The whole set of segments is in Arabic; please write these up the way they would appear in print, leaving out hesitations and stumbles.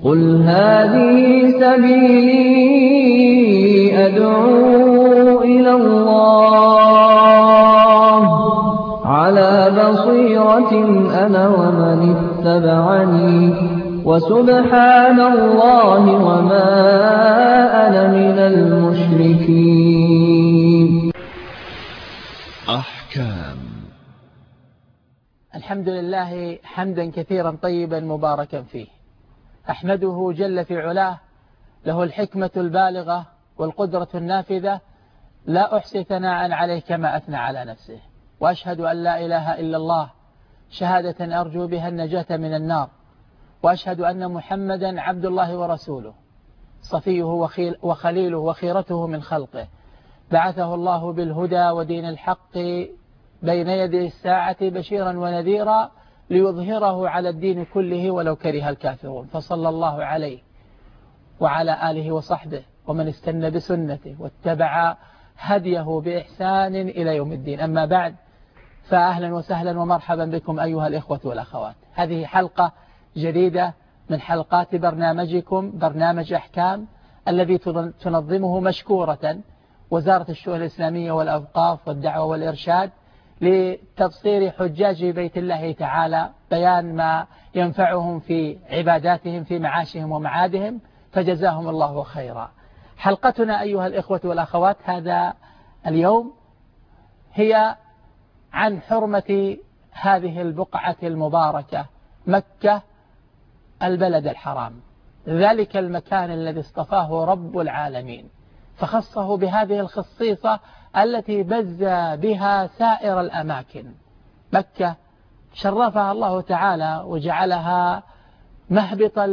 قل هذه سبيلي أدعو إلى الله على بصيرة أنا ومن اتبعني وسبحان الله وما أنا من المشركين. أحكام. الحمد لله حمدا كثيرا طيبا مباركا فيه، أحمده جل في علاه، له الحكمة البالغة والقدرة النافذة، لا أحصي ثناء عليه كما أثنى على نفسه، وأشهد أن لا إله إلا الله شهادة أرجو بها النجاة من النار، وأشهد أن محمدا عبد الله ورسوله صفيه وخليله وخيرته من خلقه، بعثه الله بالهدى ودين الحق بين يدي الساعة بشيرا ونذيرا ليظهره على الدين كله ولو كره الكافرون، فصلى الله عليه وعلى آله وصحبه ومن استنى بسنته واتبع هديه بإحسان إلى يوم الدين. أما بعد، فأهلا وسهلا ومرحبا بكم أيها الإخوة والأخوات. هذه حلقة جديدة من حلقات برنامجكم برنامج أحكام، الذي تنظمه مشكورة وزارة الشؤون الإسلامية والأوقاف والدعوة والإرشاد لتبصير حجاج بيت الله تعالى، بيان ما ينفعهم في عباداتهم في معاشهم ومعادهم، فجزاهم الله خيرا. حلقتنا أيها الإخوة والأخوات هذا اليوم هي عن حرمة هذه البقعة المباركة، مكة البلد الحرام، ذلك المكان الذي اصطفاه رب العالمين فخصه بهذه الخصيصة التي بزى بها سائر الأماكن. مكة شرفها الله تعالى وجعلها مهبطا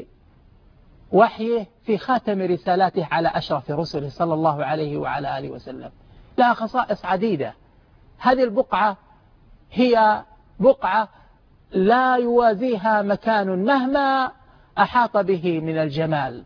لوحيه في خاتم رسالاته على أشرف رسله صلى الله عليه وعلى آله وسلم، لها خصائص عديدة. هذه البقعة هي بقعة لا يوازيها مكان مهما أحاط به من الجمال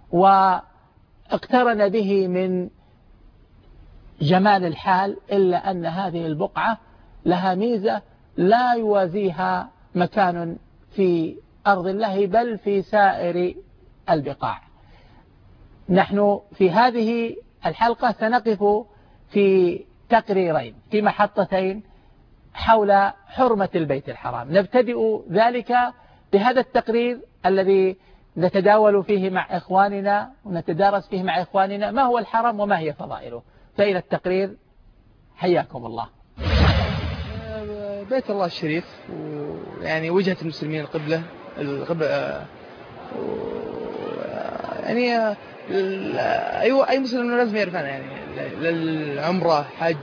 واقترن به من جمال الحال، إلا أن هذه البقعة لها ميزة لا يوازيها مكان في أرض الله بل في سائر البقاع. نحن في هذه الحلقة سنقف في تقريرين في محطتين حول حرمة البيت الحرام. نبتدئ ذلك بهذا التقرير الذي نتداول فيه مع إخواننا ونتدارس فيه مع إخواننا ما هو الحرم وما هي فضائله. فإلى التقرير، حياكم الله. بيت الله الشريف، ويعني وجهة المسلمين القبلة يعني أي مسلم لازم يعرف عنها، يعني للعمرة حج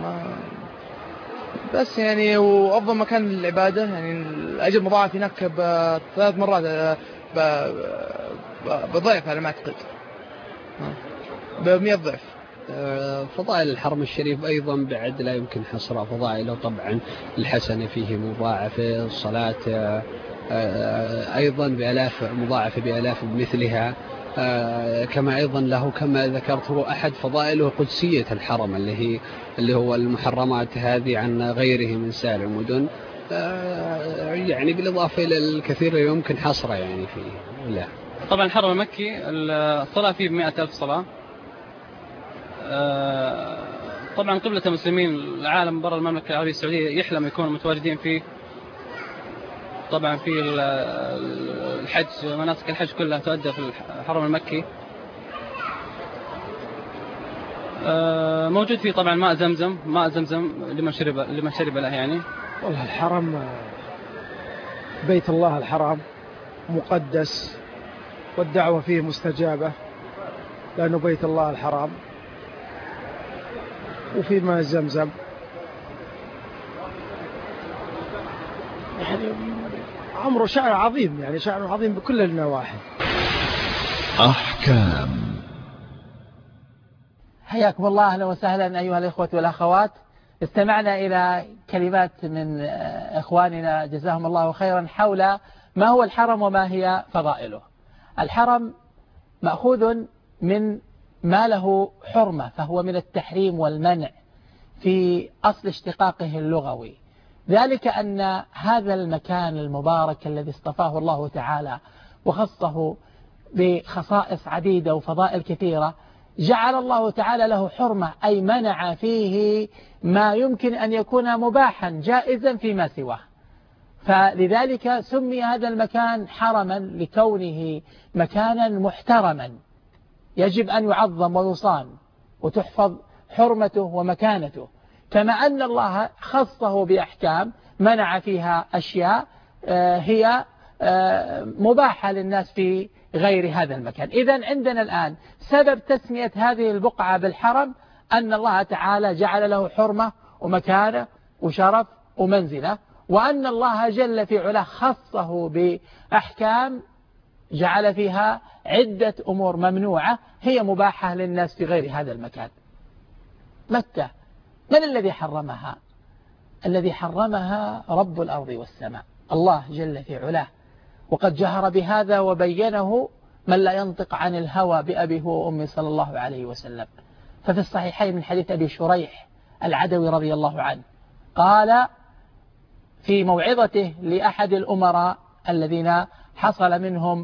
بس يعني، وأفضل مكان للعبادة، يعني الأجر مضاعف هناك ب3 مرات بضعف على ما أعتقد، ب100 ضعف. فضائل الحرم الشريف أيضا بعد لا يمكن حصرها. فضائله طبعا الحسنة فيه مضاعفة، الصلاة أيضا مضاعفة بآلاف بمثلها، كما أيضا له كما ذكرت هو أحد فضائله قدسية الحرم اللي هو المحرمات هذه عن غيره من سائر المدن، يعني بالإضافة إلى الكثير يمكن حصره يعني فيه. لا طبعا الحرم المكي الصلاة فيه 100,000 صلاة. طبعا قبلة المسلمين العالم برا المملكة العربية السعودية يحلم يكونوا متواجدين فيه. طبعا في الحج، مناسك الحج كلها تؤدى في الحرم المكي. موجود فيه طبعا ماء زمزم لمن شرب له يعني. والله الحرم بيت الله الحرام مقدس، والدعوة فيه مستجابة لأنه بيت الله الحرام، وفي ماء زمزم، يعني عمره شأن عظيم، يعني شأن عظيم بكل النواحي. أحكام. حياكم الله، أهلا وسهلا أيها الإخوة والأخوات. استمعنا إلى كلمات من إخواننا جزاهم الله خيرا حول ما هو الحرم وما هي فضائله. الحرم مأخوذ من ما له حرمة، فهو من التحريم والمنع في أصل اشتقاقه اللغوي، ذلك أن هذا المكان المبارك الذي اصطفاه الله تعالى وخصه بخصائص عديدة وفضائل كثيرة، جعل الله تعالى له حرمة، أي منع فيه ما يمكن أن يكون مباحا جائزا فيما سواه. فلذلك سمي هذا المكان حرما لكونه مكانا محترما يجب أن يعظم ويصان وتحفظ حرمته ومكانته، كما أن الله خصه بأحكام منع فيها أشياء هي مباحة للناس في غير هذا المكان. إذن عندنا الآن سبب تسمية هذه البقعة بالحرم أن الله تعالى جعل له حرمة ومكانة وشرف ومنزلة، وأن الله جل في علاه خصه بأحكام جعل فيها عدة أمور ممنوعة هي مباحة للناس في غير هذا المكان. مكة من الذي حرمها؟ الذي حرمها رب الأرض والسماء، الله جل في علاه، وقد جهر بهذا وبينه من لا ينطق عن الهوى بأبيه وأمي صلى الله عليه وسلم. ففي الصحيحين من حديث أبي شريح العدوي رضي الله عنه قال في موعظته لأحد الأمراء الذين حصل منهم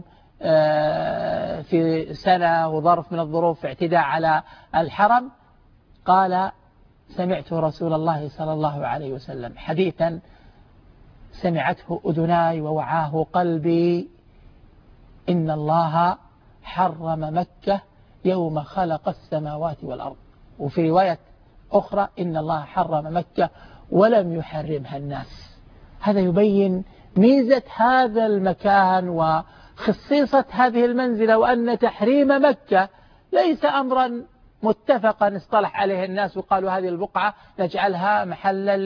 في سنة وظرف من الظروف اعتداء على الحرم، قال: سمعت رسول الله صلى الله عليه وسلم حديثا سمعته أذناي ووعاه قلبي، إن الله حرم مكة يوم خلق السماوات والأرض. وفي رواية أخرى إن الله حرم مكة ولم يحرمها الناس. هذا يبين ميزة هذا المكان وخصيصة هذه المنزلة، وأن تحريم مكة ليس أمرا متفقا اصطلح عليه الناس وقالوا هذه البقعة نجعلها محلا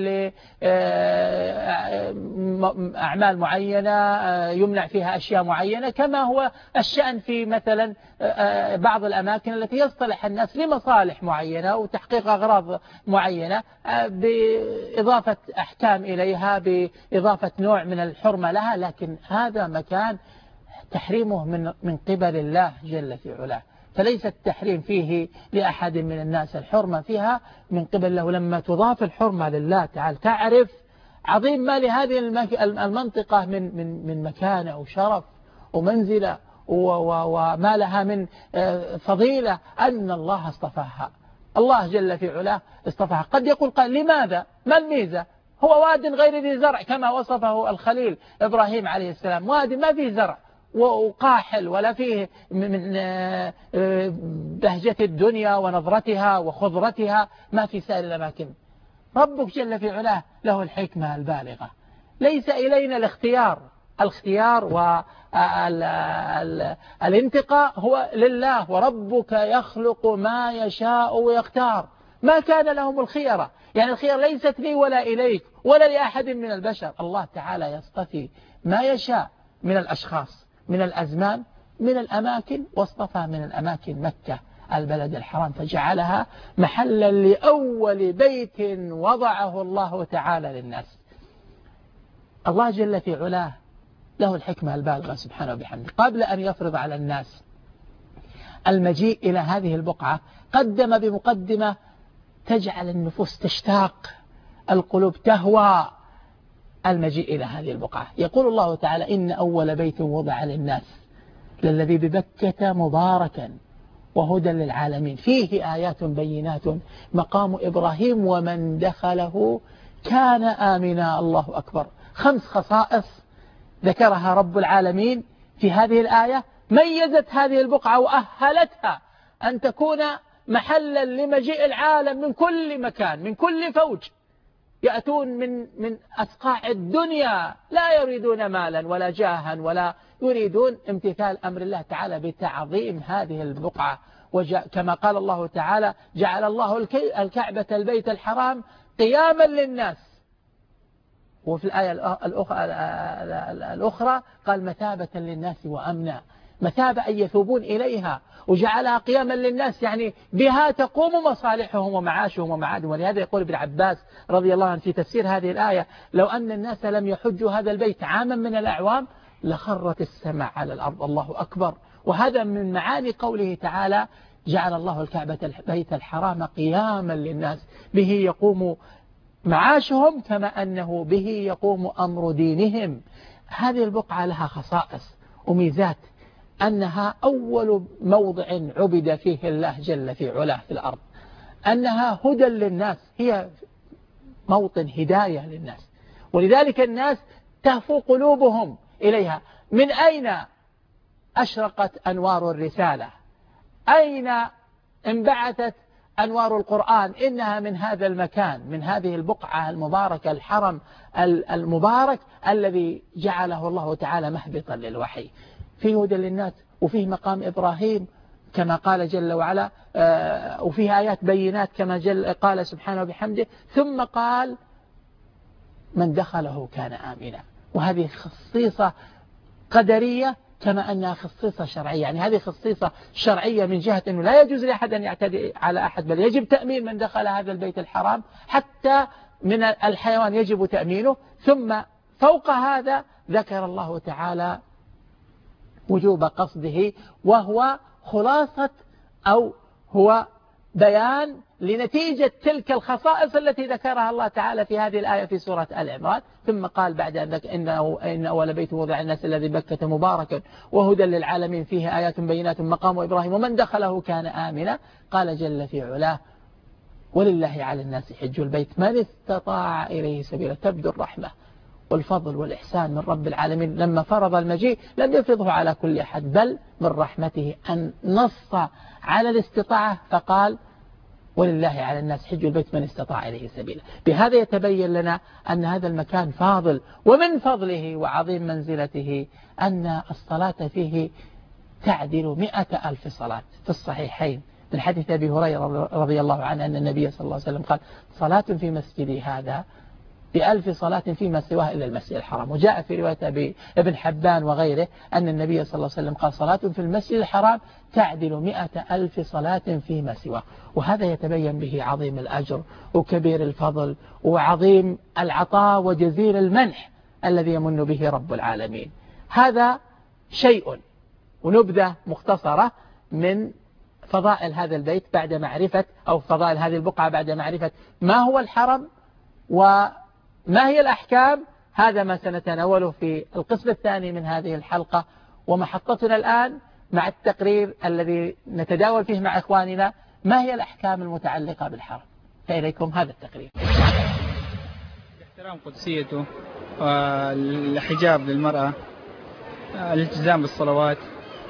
لأعمال معينة يمنع فيها أشياء معينة، كما هو الشأن في مثلا بعض الأماكن التي يصطلح الناس لمصالح معينة وتحقيق أغراض معينة بإضافة أحكام إليها، بإضافة نوع من الحرمة لها. لكن هذا مكان تحريمه من قبل الله جل في علاه، فليس التحريم فيه لأحد من الناس، الحرمة فيها من قبل الله. لما تضاف الحرمة لله تعالى تعرف عظيم ما لهذه المنطقة من مكانة وشرف ومنزلة وما لها من فضيلة، أن الله اصطفاها، الله جل في علاه اصطفاها. قد يقول قال: لماذا؟ ما الميزة؟ هو واد غير ذي زرع كما وصفه الخليل إبراهيم عليه السلام، واد ما فيه زرع وقاحل ولا فيه من بهجة الدنيا ونظرتها وخضرتها ما في سائر الأماكن. ربك جل في علاه له الحكمة البالغة، ليس إلينا الاختيار والانتقاء هو لله، وربك يخلق ما يشاء ويختار، ما كان لهم الخيرة. يعني الخير ليست لي ولا إليك ولا لأحد من البشر، الله تعالى يصطفي ما يشاء من الأشخاص، من الأزمان، من الأماكن، واصطفى من الأماكن مكة البلد الحرام فجعلها محلا لأول بيت وضعه الله تعالى للناس. الله جل في علاه له الحكمة البالغة سبحانه وبحمده، قبل أن يفرض على الناس المجيء إلى هذه البقعة قدم بمقدمة تجعل النفوس تشتاق، القلوب تهوى المجيء إلى هذه البقعة. يقول الله تعالى: إن أول بيت وضع للناس للذي ببكة مباركا وهدى للعالمين فيه آيات بينات مقام إبراهيم ومن دخله كان آمنا. الله أكبر. 5 خصائص ذكرها رب العالمين في هذه الآية ميزت هذه البقعة وأهلتها أن تكون محلا لمجيء العالم من كل مكان، من كل فوج، يأتون من أسقاع الدنيا، لا يريدون مالا ولا جاها ولا يريدون امتثال أمر الله تعالى بتعظيم هذه البقعة. كما قال الله تعالى: جعل الله الكعبة البيت الحرام قياما للناس. وفي الآية الأخرى قال: مثابة للناس وأمنا. مثابة أن يثوبون إليها، وجعلها قياما للناس، يعني بها تقوم مصالحهم ومعاشهم ومعادهم. ولهذا يقول ابن عباس رضي الله عنه في تفسير هذه الآية: لو أن الناس لم يحجوا هذا البيت عاما من الأعوام لخرت السماء على الأرض. الله أكبر. وهذا من معاني قوله تعالى: جعل الله الكعبة البيت الحرام قياما للناس، به يقوم معاشهم كما أنه به يقوم أمر دينهم. هذه البقعة لها خصائص وميزات أنها أول موضع عبد فيه الله جل في علاه في الأرض، أنها هدى للناس، هي موطن هداية للناس، ولذلك الناس تهفو قلوبهم إليها. من أين أشرقت أنوار الرسالة؟ أين انبعثت أنوار القرآن؟ إنها من هذا المكان، من هذه البقعة المباركة، الحرم المبارك الذي جعله الله تعالى مهبطا للوحي، فيه هدى للناس، وفيه مقام إبراهيم كما قال جل وعلا، وفيه آيات بينات كما قال سبحانه وبحمده، ثم قال من دخله كان آمنا. وهذه خصيصة قدرية كما أنها خصيصة شرعية، يعني هذه خصيصة شرعية من جهة أنه لا يجوز لأحد أن يعتدي على أحد، بل يجب تأمين من دخل هذا البيت الحرام، حتى من الحيوان يجب تأمينه. ثم فوق هذا ذكر الله تعالى وجوب قصده، وهو خلاصة أو هو بيان لنتيجة تلك الخصائص التي ذكرها الله تعالى في هذه الآية في سورة آل عمران. ثم قال بعد ذلك إن أول بيت وضع الناس الذي بكة مباركا وهدى للعالمين فيه آيات بينات مقام إبراهيم ومن دخله كان آمنا. قال جل في علاه ولله على الناس حج البيت من استطاع إليه سبيلا. تبدو الرحمة والفضل والإحسان من رب العالمين لما فرض المجيء لم يفرضه على كل أحد، بل من رحمته أن نص على الاستطاعة فقال ولله على الناس حج البيت من استطاع إليه سبيلا. بهذا يتبين لنا أن هذا المكان فاضل، ومن فضله وعظيم منزلته أن الصلاة فيه تعدل 100,000 صلاة. في الصحيحين من حديث أبي هريرة رضي الله عنه أن النبي صلى الله عليه وسلم قال صلاة في مسجدي هذا ب1000 صلاة فيما سواه إلى المسجد الحرام. وجاء في رواية ابن حبان وغيره أن النبي صلى الله عليه وسلم قال صلاة في المسجد الحرام تعدل 100,000 صلاة فيما سواه. وهذا يتبين به عظيم الأجر وكبير الفضل وعظيم العطاء وجزيل المنح الذي يمن به رب العالمين. هذا شيء ونبذة مختصرة من فضائل هذا البيت بعد معرفة، أو فضائل هذه البقعة بعد معرفة ما هو الحرم وما هي الأحكام. هذا ما سنتناوله في القسم الثاني من هذه الحلقة، ومحطتنا الآن مع التقرير الذي نتداول فيه مع إخواننا ما هي الأحكام المتعلقة بالحرم. فإليكم هذا التقرير. احترام قدسيته، الحجاب للمرأة، الالتزام بالصلوات،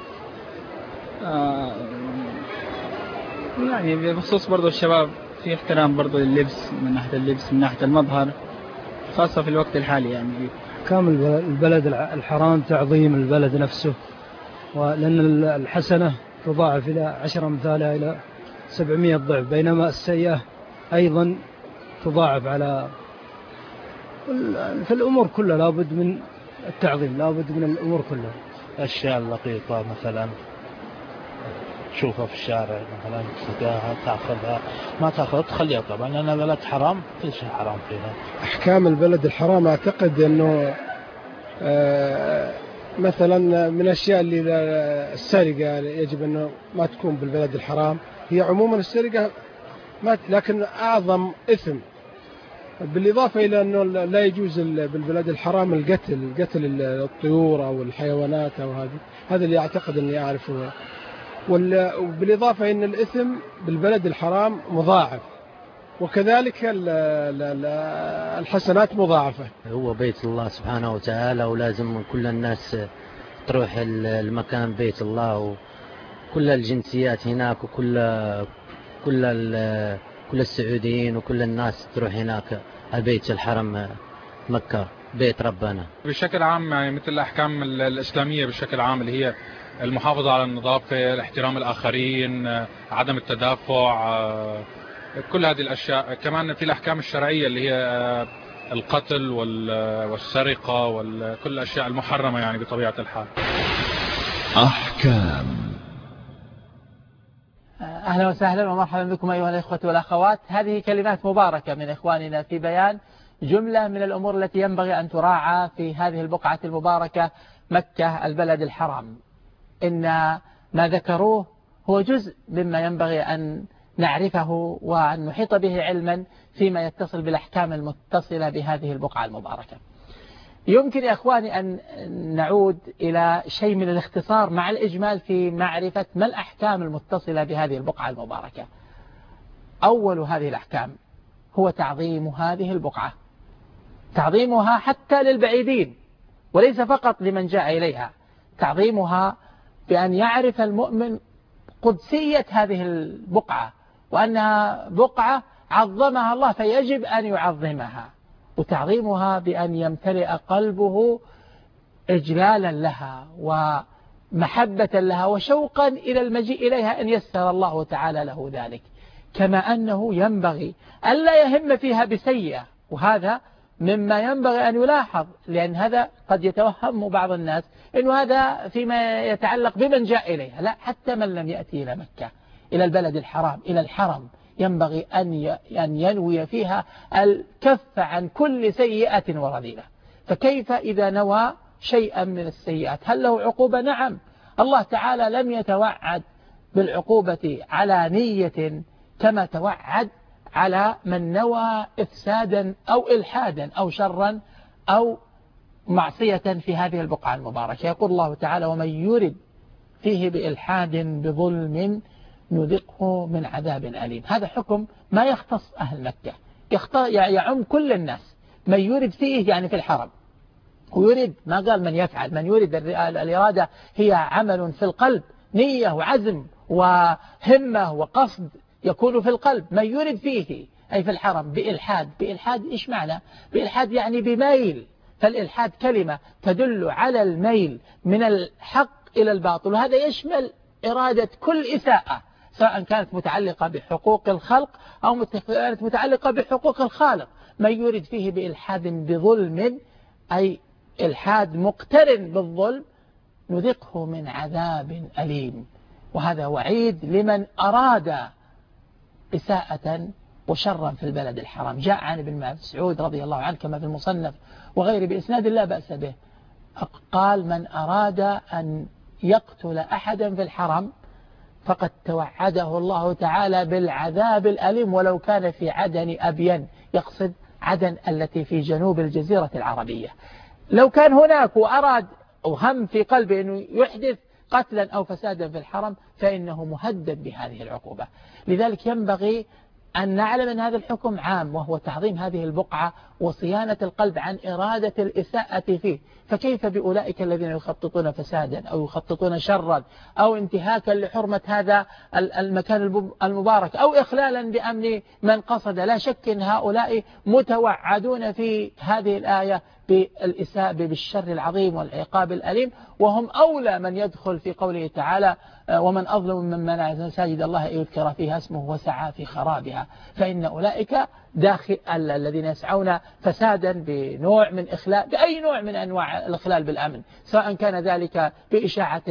يعني بخصوص برضو الشباب في احترام برضو لللبس، من ناحية اللبس من ناحية المظهر، خاصة في الوقت الحالي. يعني أحكام البلد الحرام تعظيم البلد نفسه، ولأن الحسنة تضاعف إلى 10 أمثالها إلى 700 ضعف، بينما السيئة أيضا تضاعف. على في الأمور كلها لابد من التعظيم، لابد من الأمور كلها. الأشياء اللطيفة مثلا تشوفها في الشارع مثلا تلقاها تأخذها، ما تأخذها تخليها طبعا، لأن بلد حرام كل شيء حرام فيها. أحكام البلد الحرام أعتقد أنه مثلا من الأشياء اللي السرقة يجب أنه ما تكون بالبلد الحرام. هي عموما السرقة لكن أعظم إثم، بالإضافة إلى أنه لا يجوز بالبلد الحرام القتل الطيور أو الحيوانات أو هذا اللي أعتقد أني أعرفه. وبالإضافة أن الإثم بالبلد الحرام مضاعف، وكذلك الحسنات مضاعفة. هو بيت الله سبحانه وتعالى، ولازم كل الناس تروح المكان بيت الله، وكل الجنسيات هناك، وكل السعوديين وكل الناس تروح هناك البيت الحرم مكة بيت ربنا. بشكل عام يعني مثل الأحكام الإسلامية بشكل عام اللي هي المحافظة على النظافة، احترام الآخرين، عدم التدافع، كل هذه الأشياء. كمان في الأحكام الشرعية اللي هي القتل والسرقة وكل الأشياء المحرمة يعني بطبيعة الحال. أحكام. أهلا وسهلا ومرحبا بكم أيها الإخوة والأخوات. هذه كلمات مباركة من إخواننا في بيان جملة من الأمور التي ينبغي أن تراعى في هذه البقعة المباركة مكة البلد الحرام. إن ما ذكروه هو جزء مما ينبغي أن نعرفه وأن نحيط به علما فيما يتصل بالأحكام المتصلة بهذه البقعة المباركة. يمكن يا أخواني أن نعود إلى شيء من الاختصار مع الإجمال في معرفة ما الأحكام المتصلة بهذه البقعة المباركة. أول هذه الأحكام هو تعظيم هذه البقعة، تعظيمها حتى للبعيدين وليس فقط لمن جاء إليها، تعظيمها بأن يعرف المؤمن قدسية هذه البقعة وأنها بقعة عظمها الله فيجب أن يعظمها، وتعظيمها بأن يمتلئ قلبه إجلالا لها ومحبة لها وشوقا إلى المجيء إليها إن يسر الله تعالى له ذلك. كما أنه ينبغي ألا يهم فيها بسيئة، وهذا مما ينبغي أن يلاحظ، لأن هذا قد يتوهم بعض الناس إنه هذا فيما يتعلق بمن جاء إليها، لا، حتى من لم يأتي إلى مكة، إلى البلد الحرام، إلى الحرم، ينبغي أن ينوي فيها الكف عن كل سيئة ورذيلة. فكيف إذا نوى شيئا من السيئات؟ هل له عقوبة؟ نعم، الله تعالى لم يتوعد بالعقوبة على نية كما توعد على من نوى إفسادا أو إلحادا أو شرا أو معصية في هذه البقعة المباركة. يقول الله تعالى: ومن يرد فيه بإلحاد بظلم نذقه من عذاب أليم. هذا حكم ما يختص أهل مكة، يعم كل الناس. من يرد فيه يعني في الحرم، ويرد ما قال من يفعل، من يرد الإرادة هي عمل في القلب، نية وعزم وهمة وقصد يكون في القلب. من يرد فيه أي في الحرم بإلحاد. بإلحاد إيش معنى؟ بإلحاد يعني بميل، فالإلحاد كلمة تدل على الميل من الحق إلى الباطل، وهذا يشمل إرادة كل إساءة، سواء كانت متعلقة بحقوق الخلق أو كانت متعلقة بحقوق الخالق. من يرد فيه بإلحاد بظلم أي إلحاد مقترن بالظلم نذقه من عذاب أليم. وهذا وعيد لمن أراد إساءة وشرا في البلد الحرام. جاء عن ابن مسعود رضي الله عنه كما في المصنف وغيره بإسناد لا بأس به، قال: من أراد أن يقتل أحدا في الحرم فقد توعده الله تعالى بالعذاب الأليم ولو كان في عدن أبين، يقصد عدن التي في جنوب الجزيرة العربية. لو كان هناك وأراد وهم في قلبه أنه يحدث قتلا أو فسادا في الحرم فإنه مهدد بهذه العقوبة. لذلك ينبغي أن نعلم أن هذا الحكم عام، وهو تعظيم هذه البقعة وصيانة القلب عن إرادة الإساءة فيه. فكيف بأولئك الذين يخططون فسادا أو يخططون شرا أو انتهاكا لحرمة هذا المكان المبارك أو إخلالا بأمن من قصد؟ لا شك أن هؤلاء متوعدون في هذه الآية بالإساءة بالشر العظيم والعقاب الأليم، وهم أولى من يدخل في قوله تعالى: ومن أظلم من منع مساجد الله أن يذكر فيها اسمه وسعى في خرابها. فإن أولئك الذين يسعون فسادا بنوع من إخلال، بأي نوع من أنواع الإخلال بالأمن، سواء كان ذلك بإشاعة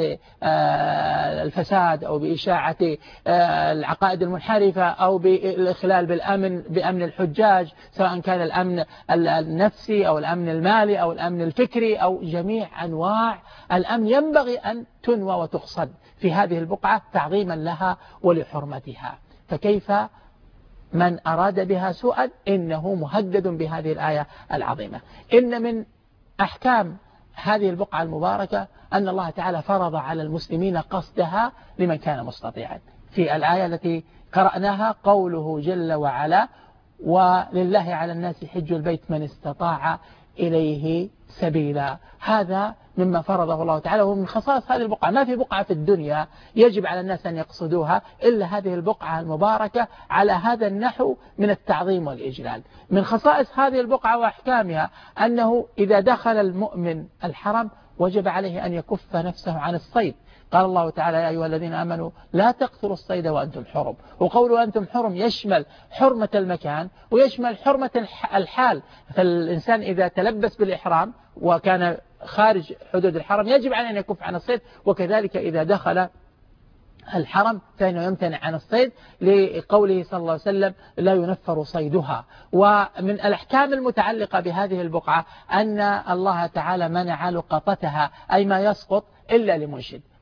الفساد أو بإشاعة العقائد المنحرفة أو بالإخلال بالأمن بأمن الحجاج، سواء كان الأمن النفسي أو الأمن المالي أو الأمن الفكري أو جميع أنواع الأمن، ينبغي أن تنوى وتقصد في هذه البقعة تعظيما لها ولحرمتها. فكيف من أراد بها سوءا؟ إنه مهدد بهذه الآية العظيمة. إن من أحكام هذه البقعة المباركة أن الله تعالى فرض على المسلمين قصدها لمن كان مستطيعا. في الآية التي قرأناها قوله جل وعلا: ولله على الناس حج البيت من استطاع إليه سبيلا. هذا مما فرضه الله تعالى، ومن خصائص هذه البقعة. ما في بقعة في الدنيا يجب على الناس أن يقصدوها إلا هذه البقعة المباركة على هذا النحو من التعظيم والإجلال. من خصائص هذه البقعة وأحكامها أنه إذا دخل المؤمن الحرم وجب عليه أن يكف نفسه عن الصيد. قال الله تعالى: يا أيها الذين آمنوا لا تقتلوا الصيد وأنتم حرم. وقولوا أنتم حرم يشمل حرمة المكان ويشمل حرمة الحال. فالإنسان إذا تلبس بالإحرام وكان خارج حدود الحرم يجب عليه أن يكف عن الصيد، وكذلك إذا دخل الحرم فإنه يمتنع عن الصيد، لقوله صلى الله عليه وسلم: لا ينفر صيدها. ومن الأحكام المتعلقة بهذه البقعة أن الله تعالى منع لقطتها أي ما يسقط إلا لمنشد.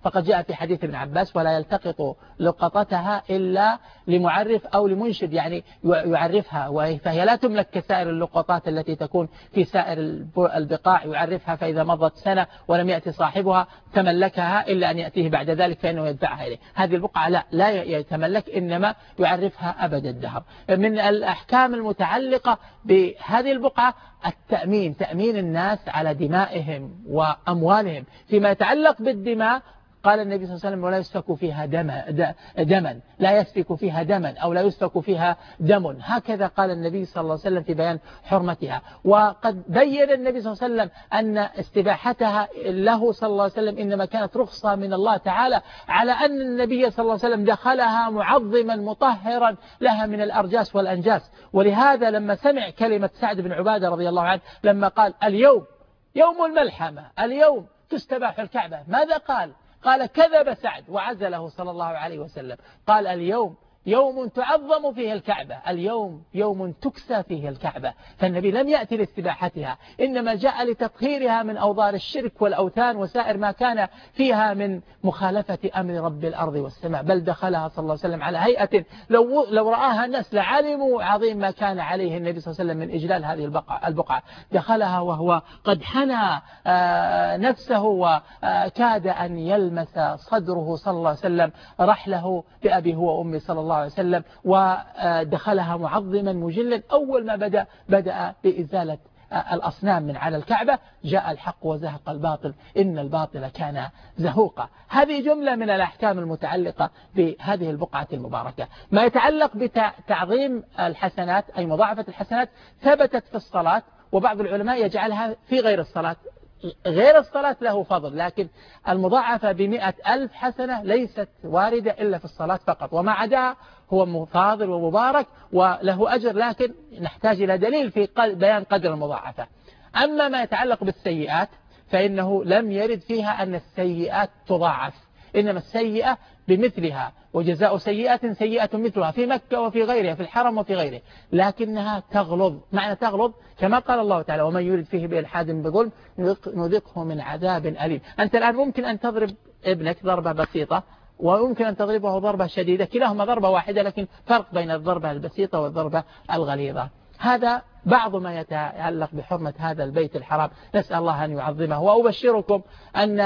فقد جاء في حديث ابن عباس: ولا يلتقط لقطتها إلا لمعرف أو لمنشد، يعني يعرفها، فهي لا تملك كسائر اللقطات التي تكون في سائر البقاع، يعرفها، فإذا مضت سنة ولم يأتي صاحبها تملكها إلا أن يأتيه بعد ذلك فإنه يدفعها إليه. هذه البقعة لا يتملك، إنما يعرفها أبد الدهر. من الأحكام المتعلقة بهذه البقعة التأمين، تأمين الناس على دمائهم وأموالهم. فيما يتعلق بالدماء قال النبي صلى الله عليه وسلم: ولا يسفك فيها دما، لا يسفك فيها دما أو لا يسفك فيها دم. هكذا قال النبي صلى الله عليه وسلم في بيان حرمتها. وقد بين النبي صلى الله عليه وسلم أن استباحتها له صلى الله عليه وسلم إنما كانت رخصة من الله تعالى، على أن النبي صلى الله عليه وسلم دخلها معظما مطهرا لها من الأرجاس والأنجاس. ولهذا لما سمع كلمة سعد بن عبادة رضي الله عنه لما قال: اليوم يوم الملحمة، اليوم تستباح الكعبة، ماذا قال؟ قال: كذب سعد، وعزله صلى الله عليه وسلم. قال: اليوم يوم تعظم فيه الكعبة، اليوم يوم تكسى فيه الكعبة. فالنبي لم يأتي لاستباحتها، إنما جاء لتطهيرها من أوضار الشرك والأوثان وسائر ما كان فيها من مخالفة أمر رب الأرض والسماء. بل دخلها صلى الله عليه وسلم على هيئة لو رآها الناس لعلموا عظيم ما كان عليه النبي صلى الله عليه وسلم من إجلال هذه البقعة. دخلها وهو قد حنى نفسه وكاد أن يلمس صدره صلى الله عليه وسلم رحله بأبي هو وأمي صلى الله عليه وسلم، ودخلها معظما مجلا. أول ما بدأ بإزالة الأصنام من على الكعبة جاء الحق وزهق الباطل، إن الباطل كان زهوقا. هذه جملة من الأحكام المتعلقة بهذه البقعة المباركة. ما يتعلق بتعظيم الحسنات أي مضاعفة الحسنات ثبتت في الصلاة، وبعض العلماء يجعلها في غير الصلاة. غير الصلاة له فضل، لكن المضاعفة ب100,000 حسنة ليست واردة إلا في الصلاة فقط، وما عداها هو فاضل ومبارك وله أجر، لكن نحتاج إلى دليل في بيان قدر المضاعفة. أما ما يتعلق بالسيئات فإنه لم يرد فيها أن السيئات تضاعف، إنما السيئة بمثلها، وجزاء سيئة سيئة مثلها في مكة وفي غيرها، في الحرم وفي غيره، لكنها تغلظ. معنى تغلظ كما قال الله تعالى: ومن يرد فيه بإلحاد بظلم نذقه من عذاب أليم. أنت الآن ممكن أن تضرب ابنك ضربة بسيطة، ويمكن أن تضربه ضربة شديدة، كلاهما ضربة واحدة، لكن فرق بين الضربة البسيطة والضربة الغليظة. هذا بعض ما يتعلق بحرمة هذا البيت الحرام، نسأل الله أن يعظمه. وأبشركم أن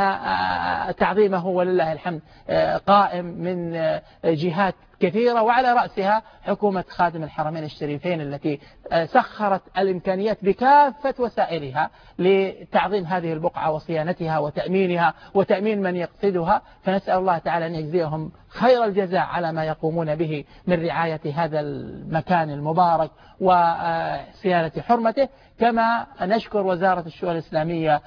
تعظيمه ولله الحمد قائم من جهات كثيرة، وعلى رأسها حكومة خادم الحرمين الشريفين التي سخرت الإمكانيات بكافة وسائلها لتعظيم هذه البقعة وصيانتها وتأمينها وتأمين من يقصدها. فنسأل الله تعالى أن يجزيهم خير الجزاء على ما يقومون به من رعاية هذا المكان المبارك وصيانة حرمته. كما نشكر وزارة الشؤون الإسلامية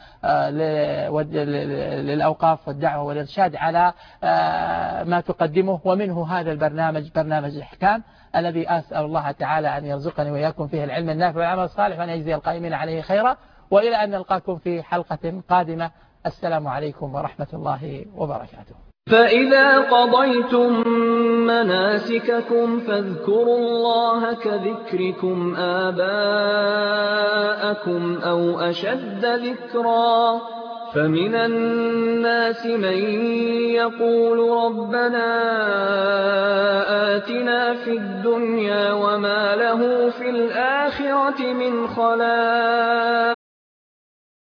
للأوقاف والدعوة والإرشاد على ما تقدمه، ومنه هذا البرنامج، برنامج الإحكام، الذي أسأل الله تعالى أن يرزقني وإياكم فيه العلم النافع والعمل الصالح، وأن يجزي القائمين عليه خيرا. وإلى أن نلقاكم في حلقة قادمة، السلام عليكم ورحمة الله وبركاته. فإذا قضيتم مناسككم فاذكروا الله كذكركم آباءكم أو أشد ذكرا. فمن الناس من يقول ربنا آتنا في الدنيا وما له في الآخرة من خلاق.